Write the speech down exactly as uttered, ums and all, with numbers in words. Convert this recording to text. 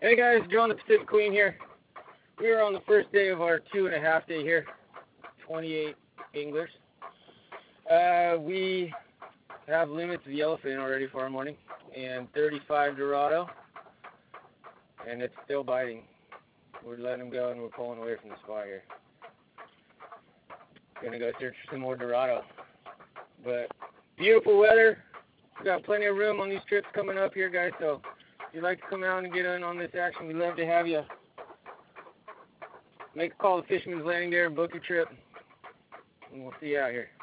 Hey guys, John the Pacific Queen here. We are on the first day of our two and a half day here, twenty-eight anglers. Uh, we have limits of yellowfin already for our morning and thirty-five Dorado, and it's still biting. We're letting them go and we're pulling away from the spot here. Gonna go search for some more Dorado. But beautiful weather. We got plenty of room on these trips coming up here, guys, so if you'd like to come out and get in on this action, we'd love to have you. Make a call to Fisherman's Landing there and book your trip, and we'll see you out here.